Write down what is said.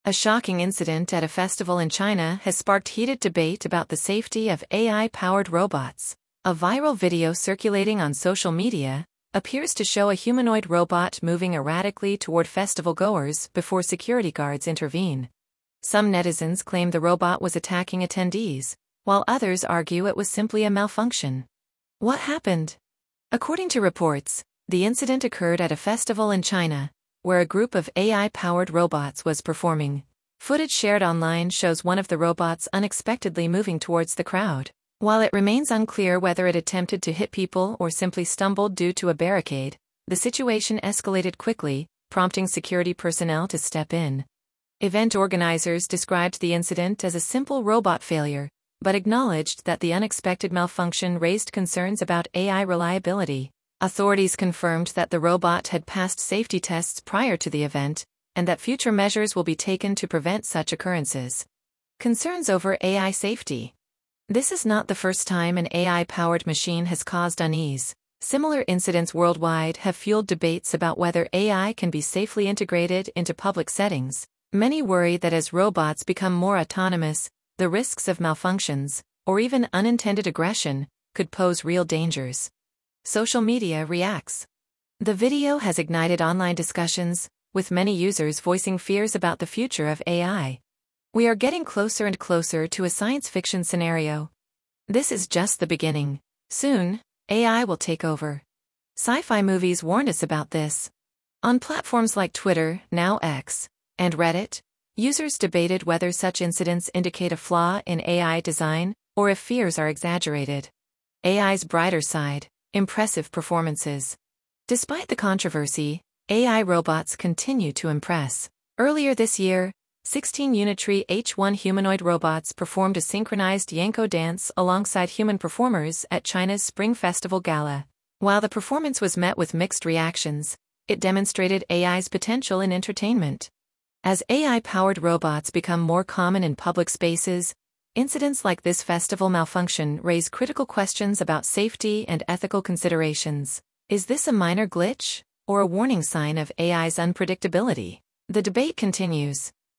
A shocking incident at a festival in China has sparked heated debate about the safety of AI-powered robots. A viral video circulating on social media appears to show a humanoid robot moving erratically toward festival goers before security guards intervene. Some netizens claim the robot was attacking attendees, while others argue it was simply a malfunction. What happened? According to reports, the incident occurred at a festival in China, where a group of AI-powered robots was performing. Footage shared online shows one of the robots unexpectedly moving towards the crowd. While it remains unclear whether it attempted to hit people or simply stumbled due to a barricade, the situation escalated quickly, prompting security personnel to step in. Event organizers described the incident as a simple robot failure, but acknowledged that the unexpected malfunction raised concerns about AI reliability. Authorities confirmed that the robot had passed safety tests prior to the event, and that future measures will be taken to prevent such occurrences. Concerns over AI safety. This is not the first time an AI-powered machine has caused unease. Similar incidents worldwide have fueled debates about whether AI can be safely integrated into public settings. Many worry that as robots become more autonomous, the risks of malfunctions, or even unintended aggression, could pose real dangers. Social media reacts. The video has ignited online discussions, with many users voicing fears about the future of AI. We are getting closer and closer to a science fiction scenario. This is just the beginning. Soon, AI will take over. Sci-fi movies warned us about this. On platforms like Twitter, now X, and Reddit, users debated whether such incidents indicate a flaw in AI design, or if fears are exaggerated. AI's brighter side. Impressive performances. Despite the controversy, AI robots continue to impress. Earlier this year, 16 Unitree H1 humanoid robots performed a synchronized Yanko dance alongside human performers at China's Spring Festival Gala. While the performance was met with mixed reactions, it demonstrated AI's potential in entertainment. As AI-powered robots become more common in public spaces, incidents like this festival malfunction raise critical questions about safety and ethical considerations. Is this a minor glitch, or a warning sign of AI's unpredictability? The debate continues.